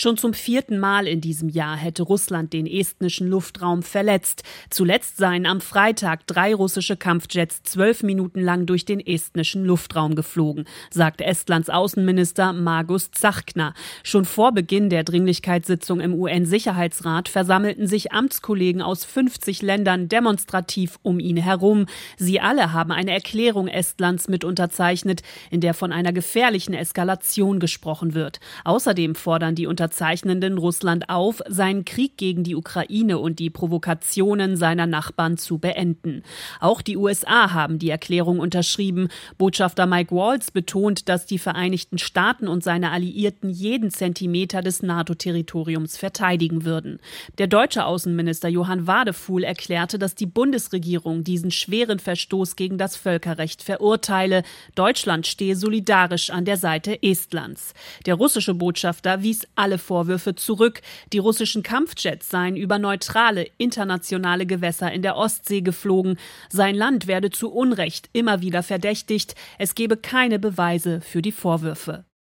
Schon zum 4. Mal in diesem Jahr hätte Russland den estnischen Luftraum verletzt. Zuletzt seien am Freitag 3 russische Kampfjets 12 Minuten lang durch den estnischen Luftraum geflogen, sagte Estlands Außenminister Margus Tsahkna. Schon vor Beginn der Dringlichkeitssitzung im UN-Sicherheitsrat versammelten sich Amtskollegen aus 50 Ländern demonstrativ um ihn herum. Sie alle haben eine Erklärung Estlands mit unterzeichnet, in der von einer gefährlichen Eskalation gesprochen wird. Außerdem fordern die Unterzeichnenden Russland auf, seinen Krieg gegen die Ukraine und die Provokationen seiner Nachbarn zu beenden. Auch die USA haben die Erklärung unterschrieben. Botschafter Mike Waltz betont, dass die Vereinigten Staaten und seine Alliierten jeden Zentimeter des NATO-Territoriums verteidigen würden. Der deutsche Außenminister Johann Wadefuhl erklärte, dass die Bundesregierung diesen schweren Verstoß gegen das Völkerrecht verurteile. Deutschland stehe solidarisch an der Seite Estlands. Der russische Botschafter wies alle Vorwürfe zurück. Die russischen Kampfjets seien über neutrale, internationale Gewässer in der Ostsee geflogen. Sein Land werde zu Unrecht immer wieder verdächtigt. Es gebe keine Beweise für die Vorwürfe.